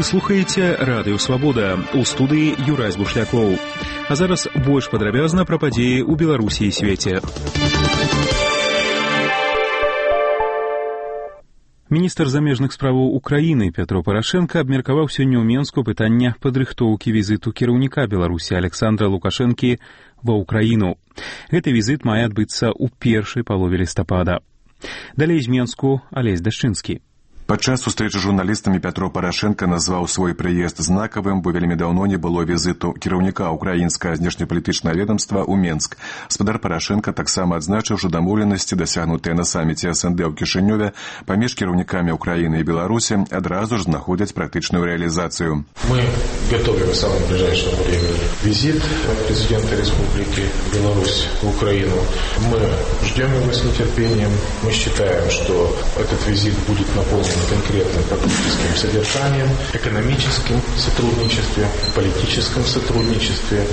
Вы слухаеце Радыё Свабода. У студыі Юрай Бушлякоў. А зараз больш падрабязна пра падзеі ў Беларусі і свеце. Міністр замежных справаў Украіны Пятро Парашенко абмеркаваў сёння ў Менску пытанне падрыхтоўкі візіту кіраўніка Беларусі Александра Лукашэнкі ва ўкраіну. Гэты візіт мае адбыцца ў першай палове лістапада. Далей з Менску Алесь Дашчынскі. Падчас сустрэчы з журналістамі Пятро Парашенко назваў свой прыезд знакавым, бо вельмі даўно не было візіту кіраўніка ўкраінскага знешнепалітычнага ведомства ў Менск. Спадар Парашенко таксама адзначыў, што дамоўленасці, дасягнутыя на саміце СНД ў Кішынёве паміж кіраўнікамі Украіны і Беларусі, адразу ж знаходзяць практычную реализацию. Мы готовим в самом ближайшем времени визит президента Республики Беларусь в Украину. Мы ждем его с нетерпением. Мы считаем, что этот визит будет наполнен конкретным практическим содержанием, экономическим сотрудничестве, политическом сотрудничестве,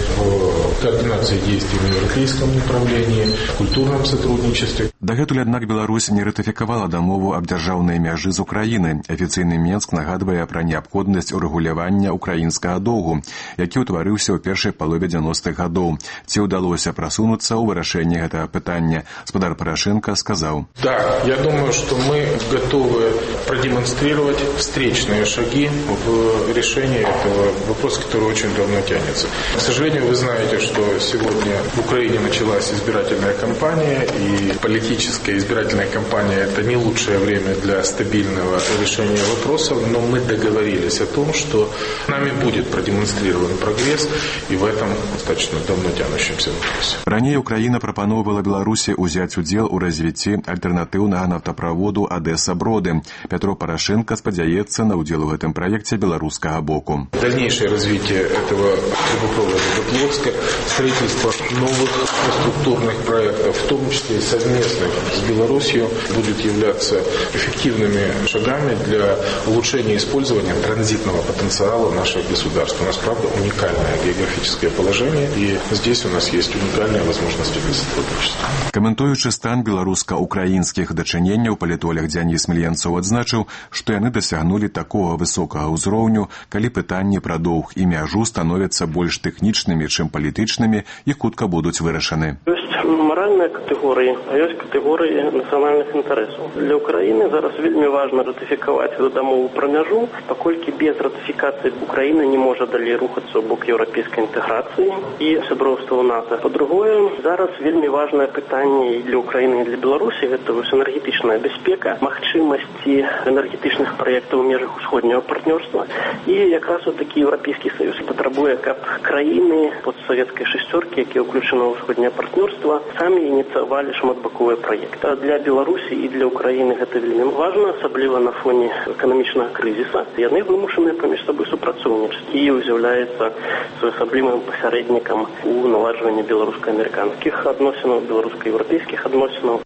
в координации действий в европейском направлении, в культурном сотрудничестве. Дагэтуль, аднак, Беларусь не ратыфікавала дамову аб дзяржаўнай мяжы з Украіны. Афіцыйны Менск нагадвае пра неабходнасць урэгулявання украінскага доўгу, які ўтварыўся ў першай палове 90-х гадоў. Ці ўдалося прасунуцца ў вырашэнні гэтага пытання? Спадар Парашенко сказаў: Да, я думаю, что мы готовы продемонстрировать встречные шаги в решении этого вопроса, который очень давно тянется. К сожалению, вы знаете, что сегодня в Украине началась избирательная кампания, и политическая избирательная кампания – это не лучшее время для стабильного решения вопросов, но мы договорились о том, что нами будет продемонстрирован прогресс и в этом достаточно давно тянущемся вопросе. Ранее Украина прапаноўвала Беларусі ўзяць удзел у развіцці альтэрнатыўнага нафтаправоду Одесса-Броды. Пятро Порошенко спадзяецца на удзел в этом проекте белорусского боку. Дальнейшее развитие этого трубопровода до Плотска, строительство новых инфраструктурных проектов, в том числе и совместных с Беларусью, будет являться эффективными шагами для улучшения использования транзитного потенциала наших государств. У нас, правда, уникальное географическое положение, и здесь у нас есть уникальные возможности для сотрудничества. Каментуючы стан беларуска-украінскіх дачыненняў, палітолог Дзяніс Мільянцоў адзначыў, што яны дасягнулі такога высокага ўзроўню, калі пытанні пра доўг і мяжу становяцца больш тэхнічнымі, чым палітычнымі, і хутка будуць вырашаны. Моральныя катэгорыі, а ёсць катэгорыі нацыянальных інтарэсаў. Для Украіны зараз вельмі важна ратыфікаваць дамову пра мяжу, паколькі без ратыфікацыі Украіна не можа далей рухацца ў бок еўрапейскай інтэграцыі і сяброўства ў НАТО. Па-другое, зараз вельмі важнае пытанне і для Украіны, і для Беларусі – гэта энергетычная бяспека, магчымасці энергетычных праектаў у межах усходняга партнёрства. І якраз такі Еўрапейскі Саюз патрабуе, каб краіны постсавецкай шасцёркі, якія ўключаны ў усходняе партнёрства, самі ініцыявалі шматбаковыя праекты. Для Беларусі і для Украіны гэта вельмі важна, асабліва на фоне эканамічнага крызіса. Яны вымушаныя паміж сабой супрацоўнічаць. Кіеў з'яўляецца своеасаблівым пасярэднікам у наладжванні беларуска-амерыканскіх адносінаў, беларуска-еўрапейскіх адносінаў.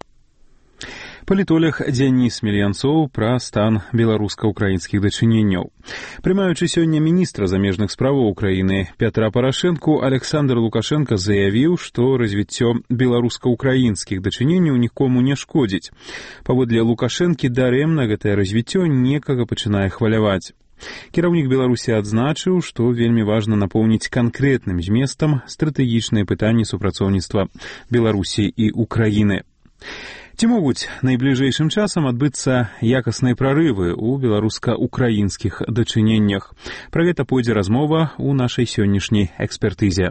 Палітолог Дзяніс Мільянцоў пра стан беларуска-украінскіх дачыненняў. Прымаючы сёння міністра замежных справаў Украіны Пятра Парашэнку, Александр Лукашенко заявіў, што развіццё беларуска-украінскіх дачыненняў нікому не шкодзіць. Паводле Лукашэнкі, дарэмна гэтае развіццё некага пачынае хваляваць. Кіраўнік Беларусі адзначыў, што вельмі важна напоўніць канкрэтным зместам стратэгічныя пытанні супрацоўніцтва Беларусі і Украіны. Ці могуць найбліжэйшым часам адбыцца якасныя прарывы ў беларуска-украінскіх дачыненнях? Пра гэта пойдзе размова ў нашай сённяшняй экспертызе.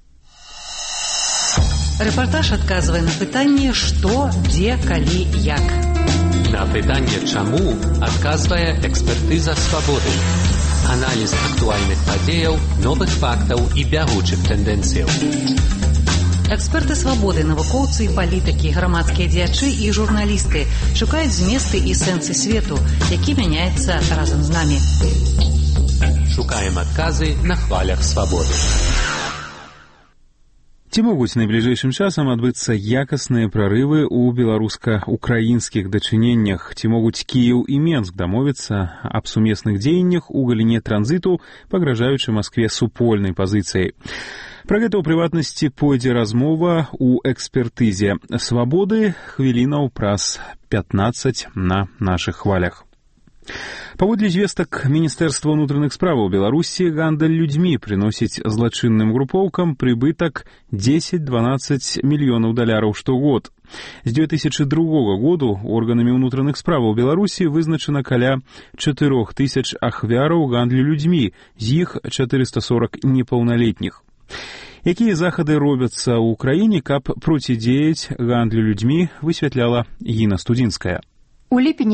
Рэпартаж адказвае на пытанне «Што, дзе, калі, як». На пытанне «Чаму» адказвае экспертыза «Свабоды». Аналіз актуальных падзеяў, новых фактаў і бягучых тэндэнцыяў. Эксперты «Свабоды», навукоўцы і палітыкі, грамадскія дзеячы і журналісты шукаюць зместы і сэнсы свету, які мяняецца разам з намі. Шукаем адказы на хвалях «Свабоды». Ці могуць найбліжэйшым часам адбыцца якасныя прарывы ў беларуска-украінскіх дачыненнях? Ці могуць Кіеў і Менск дамовіцца аб сумесных дзеяннях у галіне транзіту, пагражаючы Маскве супольнай пазіцыяй? Пра гэта ў прыватнасці пойдзе размова ў экспертызе «Свабоды» хвілінаў праз 15 на нашых хвалях. Паводле звестак Міністэрства ўнутраных справаў Беларусі гандаль людзьмі прыносіць злачынным групоўкам прыбытак 10-12 мільёнаў даляраў штогод. З 2002 году органамі ўнутраных справаў Беларусі вызначана каля 4000 ахвяраў гандлю людзьмі, з іх 440 непаўналетніх. Якія захады робяцца ў краіне, каб процідзеяць гандлю людзьмі, высвятляла Гіна Студзінская. У ліпені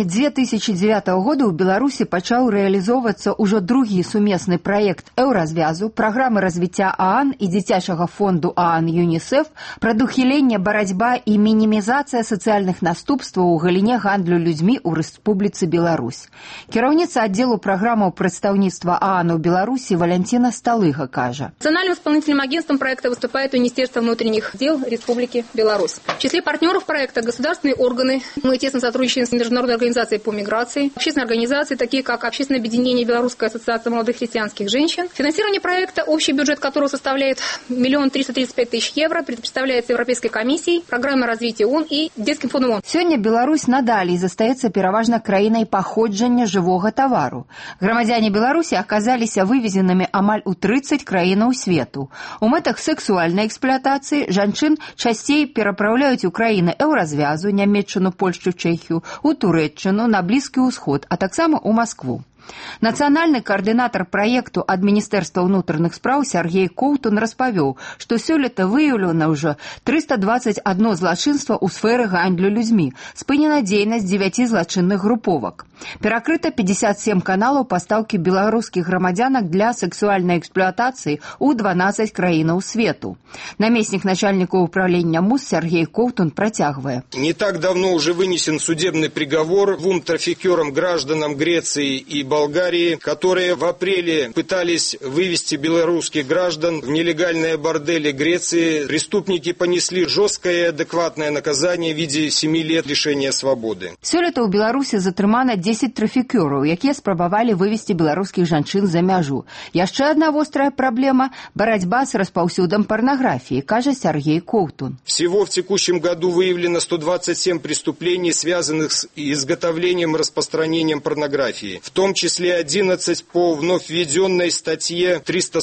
2009 года ў Беларусі пачаў рэалізоўвацца ўжо другі сумесны праект еўразвязу, праграмы развіцця ААН і дзіцячага фонду ААН ЮНІСЕФ, прадухіленне, барацьба і мінімізацыя сацыяльных наступстваў у галіне гандлю людзьмі ў Рэспубліцы Беларусь. Кіраўніца аддзелу праграмаў прадстаўніцтва ААН у Беларусі Валентина Сталыга кажа. Национальным исполнительным агентством проекта выступает Министерство внутренних дел Республики Беларусь. В числе партнеров проекта государственные органы. Мы тесно сотрудничаем с Международной организацией по миграции, общественные организации, такие как Общественное объединение Белорусская ассоциация молодых христианских женщин. Финансирование проекта, общий бюджет которого составляет 1 335 000 евро, представляется Европейской комиссией, программой развития ООН и Детским фондом ООН. Сёння Беларусь надалей застаецца пераважна краінай паходжання жывога тавару. Грамадзяне Беларусі аказаліся вывезенымі амаль у 30 краінаў свету. У мэтах сэксуальнай эксплуатацыі жанчын часцей перапраўляюць у краіны еўразвязу, Нямецчыну, Польшчу, Чэхію, у Туреччыну, на Блізкі ўсход, а таксама ў Маскву. Нацыянальны каардынатар праекту ад Міністэрства ўнутраных спраў Сергей Коўтун распавёў, што сёлета выяўлена ўжо 321 злачынства ў сферы гандлю людзьмі, спынена дзейнасць 9 злачынных груповак. Перакрыта 57 каналаў пастаўкі беларускіх грамадзянак для сэксуальнай эксплуатацыі ў 12 краінаў свету. Намеснік начальника управления МУС Сергей Коўтун протягивая. Не так давно уже вынесен судебный приговор двум трафикерам, гражданам Греции и Болгарии, которые в апреле пытались вывести белорусских граждан в нелегальные бордели Греции. Преступники понесли жесткое и адекватное наказание в виде 7 лет лишения свободы. Сёлета ў Беларусі затрымана 10 трафікёраў, якія спрабавалі вывести беларускіх жанчын за мяжу. Яшчэ одна вострая проблема – борьба с распаўсюдам порнографии, кажа Сергей Коўтун. Всего в текущем году выявлено 127 преступлений, связанных с изготовлением и распространением порнографии, в том числе 11 по вновь введенной статье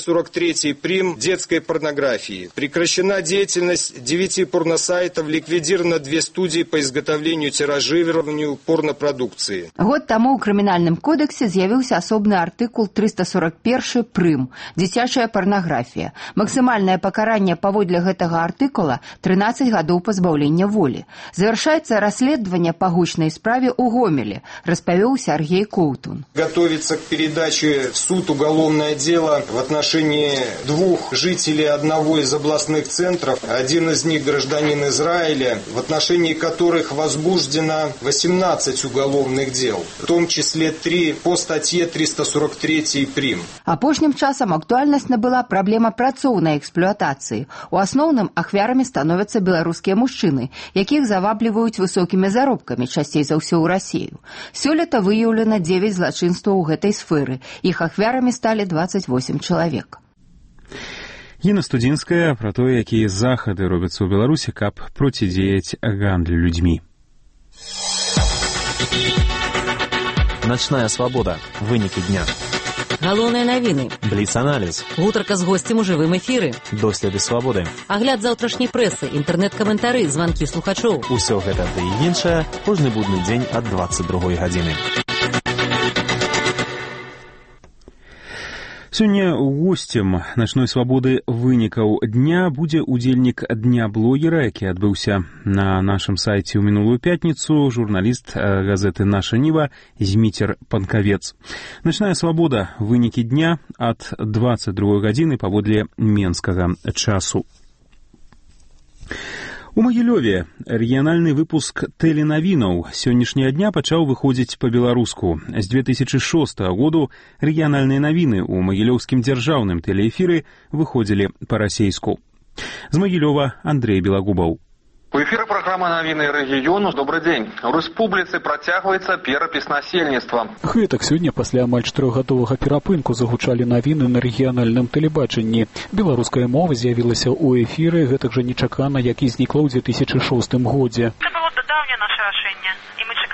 343 прим. Детской порнографии. Прекращена деятельность 9 порносайтов, ликвидировано 2 студии по изготовлению и тиражированию порнопродукции. Год таму ў крымінальным кодексе з'явіўся асобны артыкул 341 прым. Дзіцячая порнографія. Максімальнае пакаранне паводле гэтага артыкула 13 гадоў пазбаўлення волі. Завяршаецца расследаванне па гучнай справе ў Гомеле, распавёў Сергей Коўтун. Готовится к передаче в суд уголовное дело в отношении 2 жителей одного из областных центров. Один из них гражданин Израиля, в отношении которых возбуждено 18 уголовных дел, в том числе 3 по статье 343 прим. Апошнім часам актуальнасць набыла праблема працоўнай эксплуатацыі. У асноўным ахвярамі становяцца беларускія мужчыны, якіх завабліваюць высокімі заробкамі, часцей за ўсё ў Расію. Сёлета выяўлена 9 злачынстваў у гэтай сферы. Іх ахвярамі сталі 28 чалавек. Гіна Студзінская пра тое, якія захады робяцца ў Беларусі, каб процідзеяць гандлю людзьмі. Ночная свобода. Вынікі дня. Галоўныя навіны. Бліц-аналіз. Гутарка з госцем у жывым эфіры. Доследы свабоды. Агляд заўтрашняй прэсы, інтэрнэт-каментары, званкі слухачоў. Усё гэта ды і іншае кожны будны дзень ад 22 гадзіны. Сёння госцем «Ночной свободы» вынікаў дня будзе удзельнік Дня блогера, які адбыўся на нашым сайце ў мінулую пятніцу, журналіст газеты «Наша Ніва» Зміцер Панкавец. «Ночная свобода» вынікі дня ад 22 гадзіны паводле менскага часу. У Магілёве рэгіянальны выпуск тэленавінаў сённяшняга дня пачаў выходзіць па-беларуску. З 2006 году рэгіянальныя навіны ў магілёўскім дзяржаўным тэлеэфіры выходзілі па-расейску. З Магілёва Андрей Белагубаў. У эфіры праграма «Навіны рэгіёну». Добрый дзень. У рэспубліцы працягваецца перапіс насельніцтва. Гэтак сёння пасля амаль 4гадовага перапынку загучалі навіны на рэгіянальным тэлебачанні. Беларуская мова з'явілася ў эфіры гэтак жа нечакана, як і знікла ў 2006 годзе. Це було давнє наше рашэнне, і мы чакаем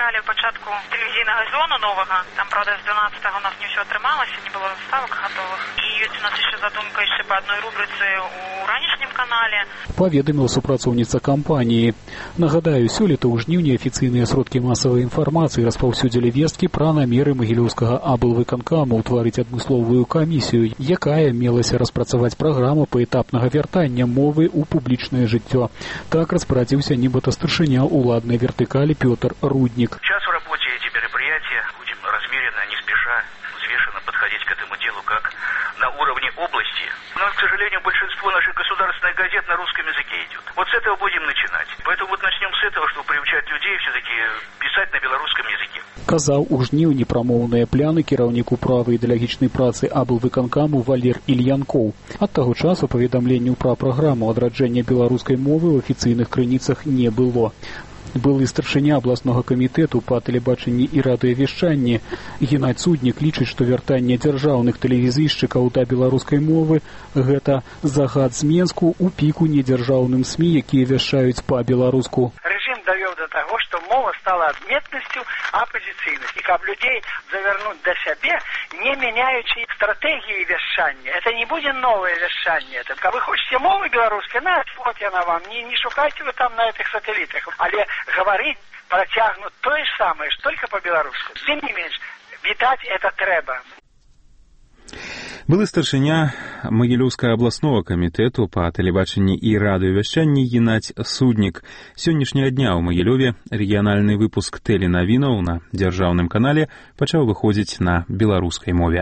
чакалі пачатку тэлевізійнага сезону новага. Там, правда, з 12-го у нас не ўсё атрымалася, не было заставак гатовых. І ёсць у нас яшчэ задумка яшчэ па адной рубрыцы ў ранішнім канале. Паведаміла супрацоўніца кампаніі. Нагадаю, сёлета ў жніўні афіцыйныя сродкі масавай інфармацыі распаўсюдзілі весткі пра намеры Магілёўскага аблвыканкаму ўтварыць адмысловую камісію, якая мелася распрацаваць праграму паэтапнага вяртання мовы ў публічнае жыццё. Так распарадзіўся нібыта старшыня уладнай вертыкалі Пётр Руднік. Сейчас в работе эти мероприятия будем размеренно, не спеша, взвешенно подходить к этому делу как на уровне области. Но, к сожалению, большинство наших государственных газет на русском языке идет. Вот с этого будем начинать. Поэтому вот начнем с этого, чтобы приучать людей все-таки писать на белорусском языке. Казаў у жніўні прамоўныя пляны кіраўніку правай ідэалагічнай працы аблвыканкаму Валер Ільянкоў. Ад таго часу паведамленняў пра праграму адраджэння беларускай мовы ў афіцыйных крыніцах не было. Былы старшыня абласнога камітэту па тэлебачанні і радыёвешчанні Геннадзь Суднік лічыць, што вяртанне дзяржаўных тэлевізійшчыкаў да беларускай мовы – гэта загад з Менску ў піку недзяржаўным СМІ, якія вяшчаюць па-беларуску. Режим довел до того, что мова стала адметнасцю апозіцыйнасці. Каб людей завернуть до себе, не меняючи стратегии вяшчання. Это не будет новое вяшчанне. Каб вы хотите мовы белорусской, вот она вам. Не шукайте вы там на этих сателлитах. Але говорить протягнут то же самое, что только по-белорусски. Тем не меньше, вітаць это трэба. Былы старшыня Магілёўскага абласнога камітэту па тэлебачанні і радыёвяшчанні Геннадзь Суднік. Сённяшняга дня ў Магілёве рэгіянальны выпуск тэленавінаў на дзяржаўным канале пачаў выходзіць на беларускай мове.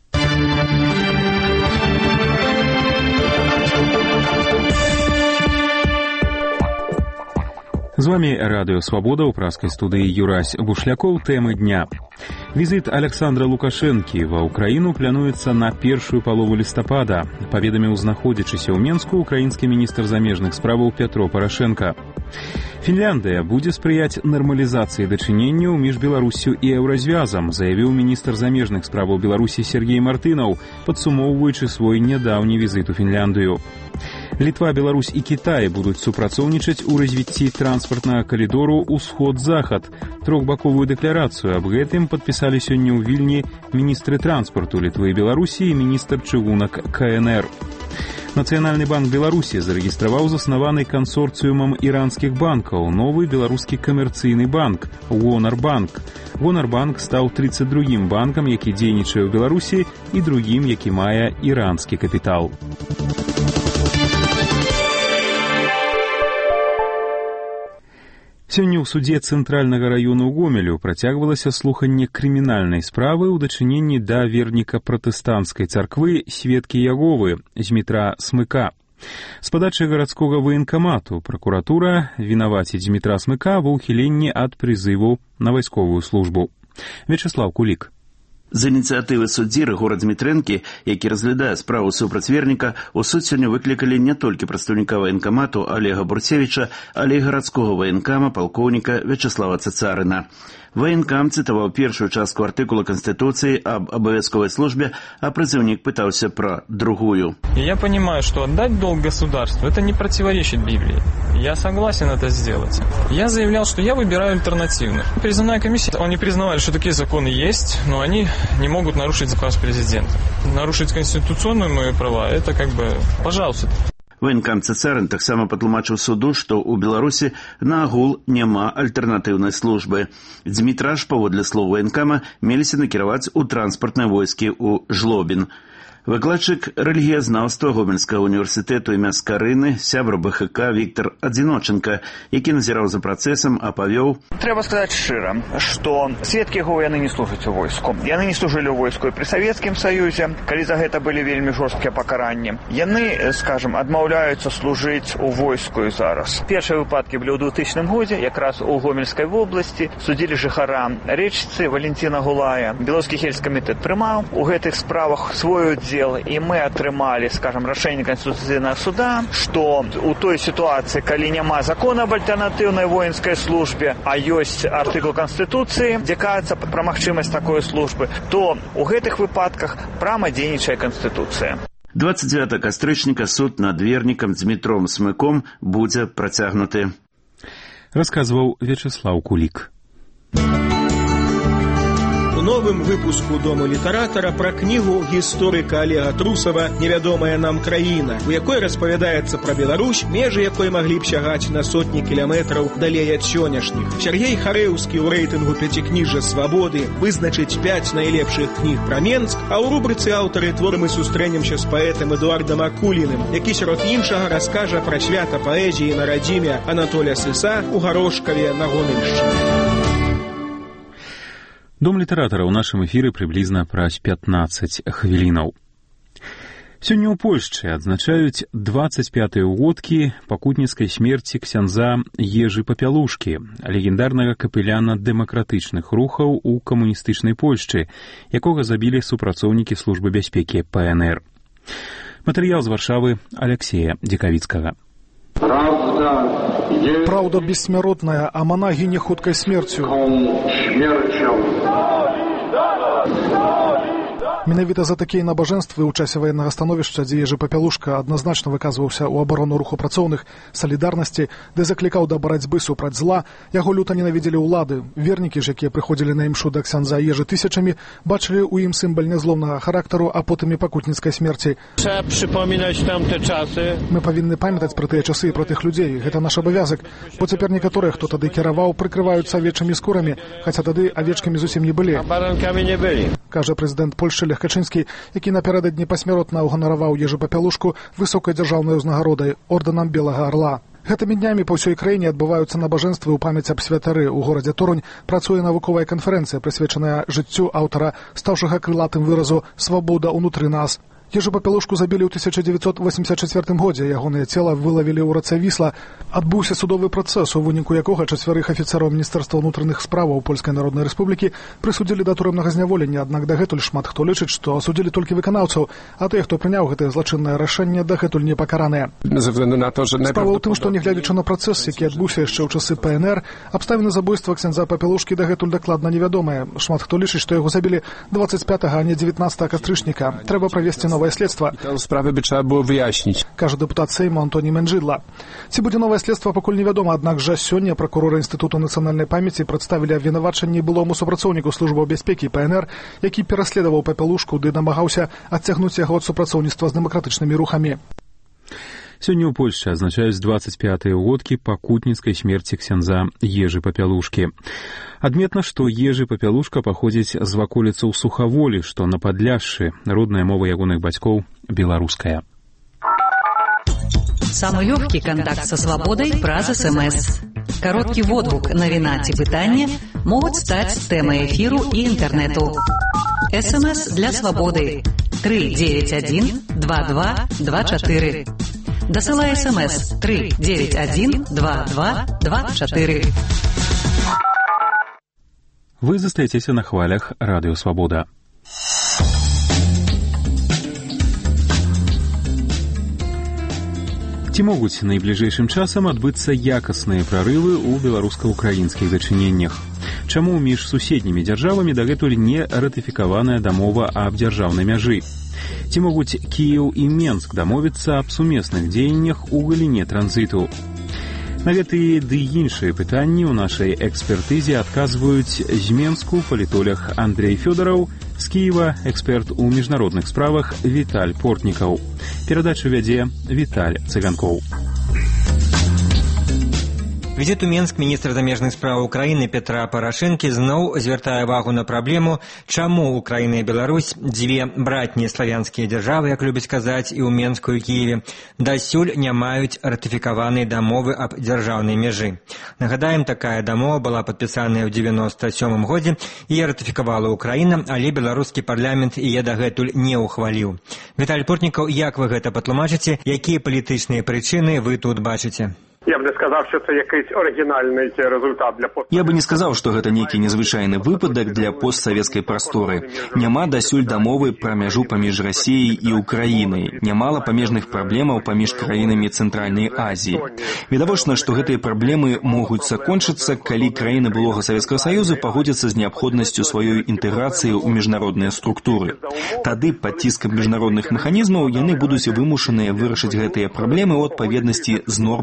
З вами Радыё Свабода, ў праскай студыі Юрась Бушлякоў. Тэмы дня. Візіт Александра Лукашэнкі ва ўкраіну плануецца на першую палову лістапада, паведаміў знаходзячыся ў Менску украінскі міністр замежных справаў Пятро Парашенка. Фінляндыя будзе спрыяць нармалізацыі дачыненняў між Беларуссю і Еўразвязам, заявіў міністр замежных справаў Беларусі Сергей Мартынаў, падсумоўваючы свой нядаўні візіт у Фінляндыю. Літва, Беларусь і Кітай будуць супрацоўнічаць у развіцці транспартнага калідору ўсход-захад. Трохбаковую дэкларацыю аб гэтым падпісалі сёння ў Вільні міністры транспарту Літвы і Беларусі і міністр чыгунак КНР. Нацыянальны банк Беларусі зарэгістраваў заснаваны кансорцыумам іранскіх банкаў новы беларускі камерцыйны банк Вонарбанк. Вонарбанк стаў 32-м банкам, які дзейнічае ў Беларусі, і другім, які мае іранскі капітал. Сёння ў судзе Цэнтральнага раёну Гомелю працягвалася слуханне крымінальнай справы ў дачыненні да верніка пратэстанцкай царквы Сведкі Яговы Змітра Смыка. З падачы гарадскога ваенкамату пракуратура вінаваціць Змітра Смыка ва ўхіленні ад прызыву на вайсковую службу. Вячеслав Кулік. З ініцыятывы суддзі Рыгора Дмітрэнкі, які разглядае справу супраць верніка, у суд сёння выклікалі не толькі прадстаўніка ваенкамату Олега Бурцевіча, але і гарадскога ваенкама палкоўніка Вячеслава Цацарына. Ваенкам цытаваў першую частку артыкула Конституции об обовязковой службе, а призывник пытался про другую. Я понимаю, что отдать долг государству – это не противоречит Библии. Я согласен это сделать. Я заявлял, что я выбираю альтернативных. Призывная комиссия, они признавали, что такие законы есть, но они не могут нарушить закон президента. Нарушить конституционные мои права – это как бы пожалуйста. Ваенкам Цацарын таксама патлумачыў суду, што ў Беларусі наогул няма альтэрнатыўнай службы. Дзмітра ж, паводле слоў ваенкама, меліся накіраваць у транспартныя войскі ў Жлобін. Выкладчык рэлігіязнаўства Гомельскага універсітэту імя Скарыны, сябра БХК Віктор Адзіноченка, які назіраў за працэсам, апавёў. Трэба сказаць шчыра, што сведкі Яговы яны не служаць у войску. Яны не служылі ў войску і пры Савецкім Саюзе, калі за гэта былі вельмі жорсткія пакаранні. Яны, скажам, адмаўляюцца служыць у войску і зараз. Першыя выпадкі былі ў 2000 годзе, якраз у Гомельскай вобласці, судзілі жыхара Рэчыцы Валентина Гулая. Беларускі гельскамітэт прымаў у гэтых справах свой удзел. И мы атрымалі, скажем, рашэнне Конституцыйнага суда, што у той сітуацыі, калі няма закона аб альтэрнатыўнай воінскай службе, а ёсць артыкул Конституцыі, дзе кажацца пра магчымасць такой службы, то у гэтых выпадках прама дзейнічае Конституцыя. 29 кастрычніка суд над вернікам Дзмітром Смыком будзе працягнуты. Расказваў Вячеслав Кулік. у новым выпуску «Дома літаратара» пра кнігу гісторыка Олега Трусова «Невядомая нам краіна», у якой распавядаецца пра Беларусь, межы якой маглі б сягаць на сотні кіламетраў далей ад сённяшніх. Сергей Харэўскі ў рэйтынгу пяцікніжжа «Свабоды» вызначыць 5 найлепшых кніг пра Менск, а ў рубрыцы «Аўтары творы» мы сустрэнемся з паэтам Эдуардам Акуліным, які сярод іншага раскажа пра свята паэзіі на радзіме Анатолія Сыса ў Гарошкаве на Гомельшчыне. Дом літаратара ў нашым эфіры прыблізна праз 15 хвілінаў. Сёння ў Польшчы адзначаюць 25-е ўгодкі пакутніцкай смерці ксяндза Ежы Папялушкі, легендарнага капеляна дэмакратычных рухаў у камуністычнай Польшчы, якога забілі супрацоўнікі службы бяспекі ПНР. Матэрыял з Варшавы Алексея Дзекавіцкага. Праўда бессмяротная, а мана гіне хуткай смерцю. Менавіта за такія набажэнствы ў часе ваеннага становішча, дзе Ежы Папялушка адназначна выказваўся ў абарону руху працоўных, салідарнасці, ды заклікаў да барацьбы супраць зла, яго люта ненавідзелі ўлады. Вернікі ж, якія прыходзілі на імшу да ксяндза Ежы тысячамі, бачылі ў ім сімбаль нязломнага характару, а потым і пакутніцкай смерці. Trzeba przypominać tamte czasy. Мы павінны памятаць пра тыя часы і пра тых людзей. Гэта наш абавязак, бо цяпер некаторыя, хто тады кіраваў, прыкрываюцца авечымі скурамі, хаця тады авечкамі зусім не былі. Баранкамі не былі. Кажа прэзідэнт Польшчы Лех Качынскі, які напярэдадні пасмяротна ўганараваў Ежу Папялушку высокай дзяржаўнай узнагародай ордэнам Белага Арла. Гэтымі днямі па ўсёй краіне адбываюцца набажэнствы ў памяць аб святары. У горадзе Торунь працуе навуковая канферэнцыя, прысвечаная жыццю аўтара, стаўшага крылатым выразу «Свабода ўнутры нас». Ежу Папялушку забілі ў 1984 годзе. Ягонае цела вылавілі ў рацэ Вісла. Адбыўся судовы працэс, у выніку якога 4 афіцэраў Міністэрства ўнутраных справаў Польскай Народнай Рэспублікі прысудзілі да турэмнага зняволення, аднак дагэтуль шмат хто лічыць, што асудзілі толькі выканаўцаў, а тыя, хто прыняў гэтае злачыннае рашэнне, дагэтуль не пакараныя. Справа ў тым, што нягледзячы на працэс, які адбыўся яшчэ ў часы ПНР, абставіны забойства ксяндза Папялушкі дагэтуль дакладна невядомыя. Шмат хто лічыць, што яго забілі 25, а не 19 кастрычніка. Трэба правесці новае следства. Справы by trzeba było wyjaśnić. Кажа дэпутат Сейму Антоні Менджидла. Ці будзе новае следства, пакуль невядома, аднак жа сёння пракуроры Інстытуту нацыянальнай памяці прадставілі абвінавачанне былому супрацоўніку службы бяспекі ПНР, які пераследаваў Папялушку ды намагаўся адцягнуць яго ад супрацоўніцтва з дэмакратычнымі рухамі. Сёння ў Польшчы адзначаюць 25-е ўгодкі пакутніцкай смерці ксяндза Ежы Папялушкі. Адметна, што Ежы Папялушка паходзіць з ваколіцаў Сухаволі, што на Падляшшы, родная мова ягоных бацькоў беларуская. Самый легкий контакт со свободой праз СМС. Короткий водгук, навіна ці пытанне могуць стаць тэмай эфіру і інтэрнэту. СМС для свободы 391 2224. Дасылай СМС 391 2224. Вы застаецеся на хвалях Радыё Свабода. Ці могуць найбліжэйшым часам адбыцца якасныя прарывы ў беларуска-украінскіх дачыненнях? Чаму між суседнімі дзяржавамі дагэтуль не ратыфікаваная дамова аб дзяржаўнай мяжы? Ці могуць Кіеў і Менск дамовіцца аб сумесных дзеяннях у галіне транзіту? На гэтыя ды іншыя пытанні ў нашай экспертызе адказваюць з Менску палітолог Андрей Фёдораў, з Кіева эксперт у міжнародных справах Віталь Портнікаў. Перадачу вядзе Віталь Цыганкоў. Візіт у Менск міністра замежных справаў Украіны Петра Парашэнкі зноў звяртае ўвагу на праблему, чаму Украіна і Беларусь, дзве братнія славянскія дзяржавы, як любяць казаць і ў Менску і Кіеве, дасюль не маюць ратыфікаванай дамовы аб дзяржаўнай мяжы. Нагадаем, такая дамова была падпісаная ў 97 годзе, яе ратыфікавала Украіна, але беларускі парламент яе дагэтуль не ўхваліў. Віталь Портнікаў, як вы гэта патлумачыце, якія палітычныя прычыны вы тут бачыце? Я б не сказав, що це якийсь оригінальний результат для постсоветского. Я бы не сказаў, што гэта нейкі незвычайны выпадак для постсавецкай прасторы. Няма дасюль дамовы пра мяжу паміж Расіяй і Украінай. Нямала памежных праблемаў паміж краінамі Цэнтральнай Азіі. Відавочна, што гэтыя праблемы могуць закончыцца, калі краіны былога Савецкага Саюза пагодзяцца з неабходнасцю сваёй інтэграцыі ў міжнародныя структуры. Тады пад ціскам міжнародных механізмаў яны будуць вымушаныя вырашыць гэтыя праблемы ў адпаведнасці з нормамі міжнародных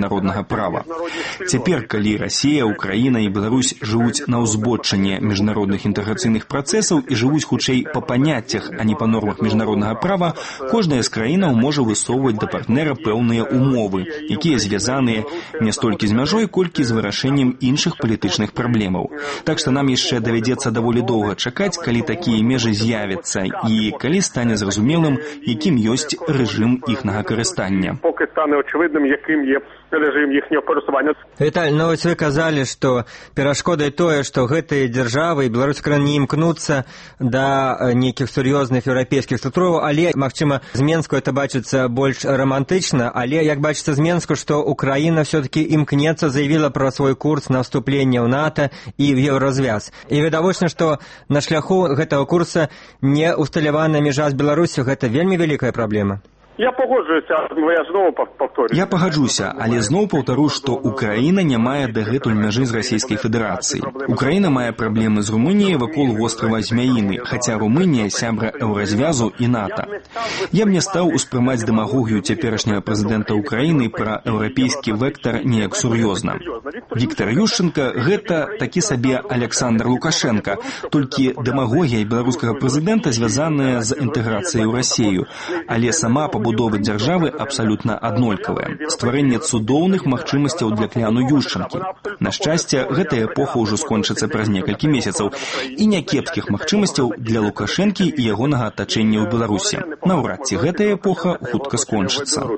міжнароднага права. Цяпер, калі Расія, Украіна і Беларусь жывуць на ўзбоччанне міжнародных інтэграцыйных працэсаў і жывуць хутчэй па паняццях, а не па нормах міжнароднага права, кожная з краінаў можа высоўваць да партнера пэўныя умовы, якія звязаныя не столькі з мяжой, колькі з вырашэннем іншых палітычных праблемаў. Так што нам яшчэ давядзецца даволі доўга чакаць, калі такія межы з'явяцца і калі стане зразумелым, якім ёсць рэжым іхнага карыстання. Поки стане очевидним, яким є рэжым іхняго карыстання. Віталь, ну вось вы казалі, што перашкодай тое, што гэтыя дзяржавы і беларускі краіны не імкнуцца да нейкіх сур'ёзных еўрапейскіх структураў, але, магчыма, з Менску это бачыцца больш романтычна, але, як бачыцца з Менску, што Украіна все-таки імкнецца, заявіла пра свой курс на ўступленне ў НАТО і в еўразвяз. І відавочна, што на шляху гэтага курса не усталяваная мяжа з Беларусю, гэта вельмі вялікая праблема. Я погоджуюся, я знову повторю. Я пагаджуся, але зноў паўтару, што Украіна не мае дагэтуль мяжы з Расійскай Федэрацыяй. Украіна мае праблемы з Румыніяй вакол вострава Змяіны, хаця Румынія сябра еўразвязу і НАТО. Я б не стаў успрымаць дэмагогію цяперашняга прэзідэнта Украіны пра еўрапейскі вектар неяк сур'ёзна. Віктор Ющенка – гэта такі сабе Александр Лукашенко, толькі дэмагогія беларускага прэзідэнта звязаная з інтэграцыяй у Расію, але сама пабудова дзяржавы абсалютна аднолькавая. Стварэнне цудоўных магчымасцяў для кляну Ющенкі. На шчасце, гэтая эпоха ўжо скончыцца праз некалькі месяцаў і някепскіх магчымасцяў для Лукашэнкі і ягонага атачэння ў Беларусі. Наўрад ці гэтая эпоха хутка скончыцца.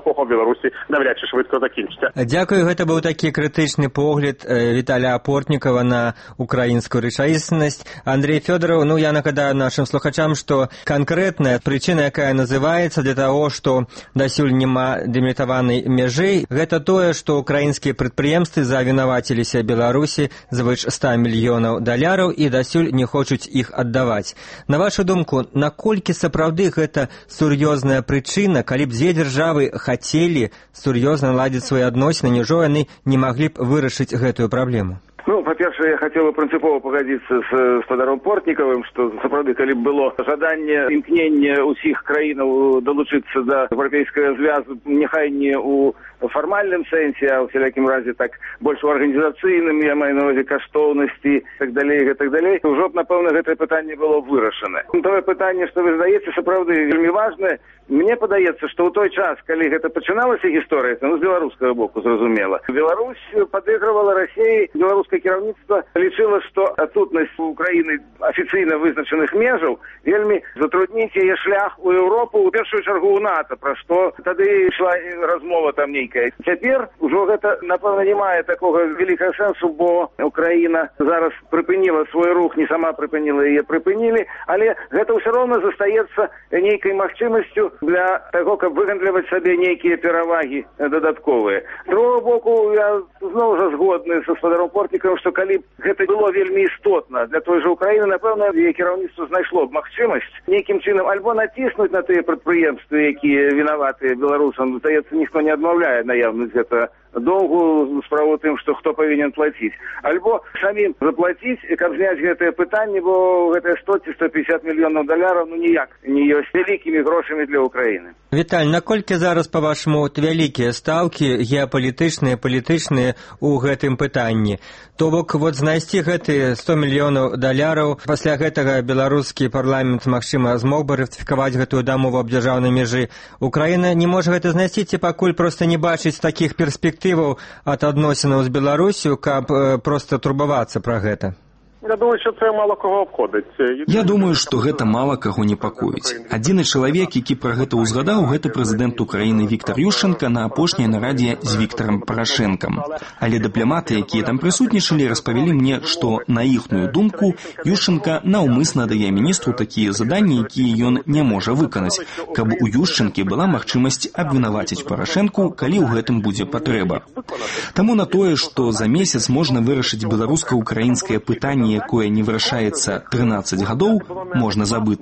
Дзякую, гэта быў такі крытычны погляд Віталя Апортнікава на украінскую рэчаіснасць. Андрей Фёдоров, я нагадаю нашим слухачам, што канкрэтная прычына, якая называецца для того, што дасюль няма дэмілітаванай мяжы, гэта тое, што украінскія прадпрыемствы завінаваціліся Беларусі звыш 100 мільёнаў даляраў і дасюль не хочуць іх аддаваць. На вашу думку, наколькі сапраўды гэта сур'ёзная прычына, калі б дзве дзяржавы хацелі сур'ёзна ладзіць свае адносіны, няўжо яны не маглі б вырашыць гэтую праблему? По-першае, я хотел бы прынцыпова пагадзіцца з гаспадаром Портнікавым, што сапраўды, калі б было жаданне, імкненне ўсіх краінаў далучыцца да еўрапейскага звязу, няхай не ў фармальным сэнсе, а ў всялякім разе так больш у арганізацыйным, я маю на ўвазе каштоўнасці, так далей, ўжо б, напэўна, гэтае пытанне было вырашана. Тое пытанне, што вы задаеце, сапраўды вельмі важнае. Мне падаецца, што ў той час, калі гэта пачыналася гісторыя, з беларускага боку, зразумела, Беларусь падыгрывала Расіі, беларускае кіраўніцтва лічыла, што адсутнасць у Украіны афіцыйна вызначаных межаў вельмі затрудніць яе шлях у Еўропу, у першую чаргу ў НАТО, пра што тады ішла размова там нейкая. Цяпер ужо гэта, напэўна, не мае такога вялікага сэнсу, бо Украіна зараз прыпыніла свой рух, не сама прыпыніла, яе прыпынілі, але гэта ўсё роўна застаецца нейкай магчымасцю для таго, каб выгандліваць сабе нейкія перавагі дадатковыя. З другога боку, я зноў жа згодны са гаспадаром Портнікавым, што калі б гэта было вельмі істотна для той жа Украіны, напэўна, яе кіраўніцтва знайшло б магчымасць нейкім чынам альбо націснуць на тыя прадпрыемствы, якія вінаватыя беларусам. Здаецца, ніхто не адмаўляе наяўнасць гэта доўгу справу тым, што хто павінен плаціць. Альбо самім заплаціць, каб зняць гэтае пытанне, бо гэтыя 100-150 мільёнаў даляраў ніяк не ёсць вялікімі грошамі для Украіны. Віталь, наколькі зараз, па-вашаму, вялікія стаўкі геапалітычныя, палітычныя ў гэтым пытанні? То бок, знайсці гэтыя 100 мільёнаў даляраў, пасля гэтага беларускі парламент, магчыма, змог бы ратыфікаваць гэтую дамову аб дзяржаўнай мяжы. Украіна не можа гэта знайсці, ці пакуль проста не бачыць такіх перспектываў ад адносінаў з Беларусю, каб проста турбавацца пра гэта? Я думаю, що це мало кого обходить. Я думаю, што гэта мала каго непакоіць. Адзіны чалавек, які пра гэта ўзгадаў, гэта прэзідэнт Украіны Віктор Ющенка на апошняй нарадзе з Віктарам Парашэнкам. Але дыпламаты, якія там прысутнічалі, распавялі мне, што, на іхную думку, Ющенка наўмысна дае міністру такія заданні, якія ён не можа выканаць, каб у Ющенкі была магчымасць абвінаваціць Парашэнку, калі ў гэтым будзе патрэба. Таму на тое, што за месяц можна вырашыць беларуска-украінскае пытанне, якое не вырашаецца 13 гадоў, можна забыцца.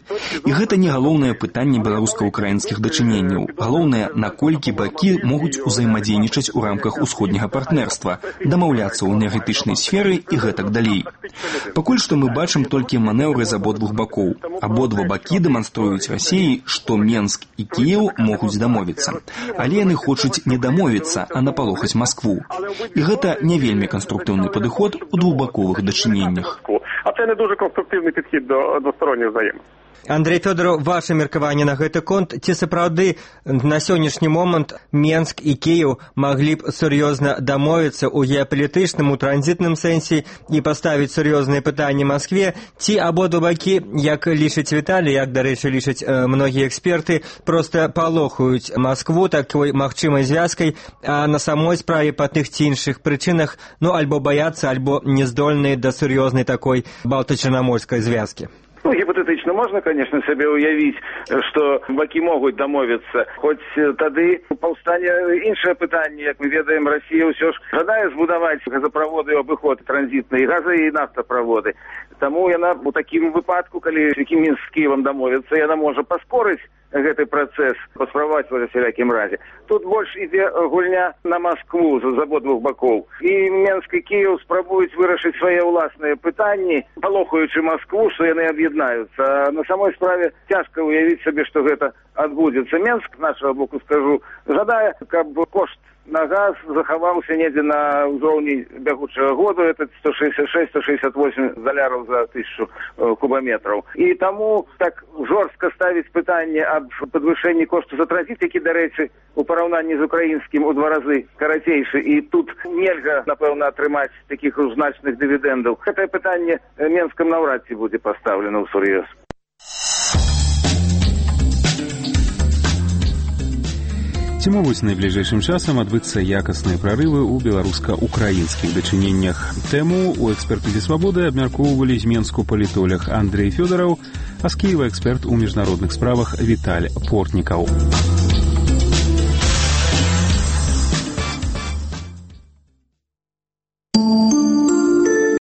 І гэта не галоўнае пытанне беларуска-украінскіх дачыненняў. Галоўнае, наколькі бакі могуць узаемадзейнічаць у рамках усходняга партнерства, дамаўляцца ў энергетычнай сферы і гэтак далей. Пакуль што мы бачым толькі манеўры з абодвух бакоў. Абодва бакі дэманструюць Расіі, што Менск і Кіеў могуць дамовіцца. Але яны хочуць не дамовіцца, а напалохаць Маскву. І гэта не вельмі канструктыўны падыход у двухбаковых дачыненнях. А це не дуже конструктивний підхід до двосторонніх взаємин. Андрей Фёдоров, ваше меркаванне на гэты конт, ці сапраўды на сённяшні момант Менск і Кіеў маглі б сур'ёзна дамовіцца ў геапалітычным, у транзітным сэнсе і паставіць сур'ёзныя пытанні Маскве, ці абодва бакі, як лічыць Віталій, як, дарэчы, лічаць многія эксперты, проста палохаюць Маскву такой магчымай звязкай, а на самой справе па тых ці іншых прычынах, альбо баяцца, альбо не здольныя да сур'ёзнай такой балта-чарнаморскай звязкі. Гіпотетычна можна, конечно, сабе ўявіць, што бакі могуць дамовіцца. Хоць тады паўстане іншае пытанне, як мы ведаем, Расія ўсё ж жадае збудаваць газаправоды ў абыход транзітныя, газа і нафтаправоды. Таму яна у такім выпадку, калі Мінск з Кіевам дамовіцца, яна можа паскорыць гэты працэс, паспрабаваць ва всякім разе. Тут больш ідзе гульня на Маскву з абодвух бакоў. І Менск і Кіеў спрабуюць вырашыць свае ўласныя пытанні, палохаючы Маскву, што яны аб'яднаюцца. А на самой справе цяжка ўявіць сабе, што гэта адбудзецца. Менск, нашага боку скажу, жадае, каб кошт на газ захаваўся недзе на ўзроўні бягучага году, это 166-168 даляраў за 1000 кубаметраў. І таму так жорстка ставіць пытанне аб падвышэнні кошту за транзіт, які, дарэчы, у параўнанні з украінскім у 2 разы карацейшы, і тут нельга, напэўна, атрымаць такіх значных дывідэндаў. Гэтае пытанне Менскам наўрад ці будзе пастаўлена ў сур'ёз. Ці могуць найбліжэйшым часам адбыцца якасныя прарывы ў беларуска-украінскіх дачыненнях? Тэму у экспертызе «Свабоды» абмяркоўвалі з Менску палітолог Андрей Фёдоров, а з Кіева эксперт у міжнародных справах Віталь Портнікаў.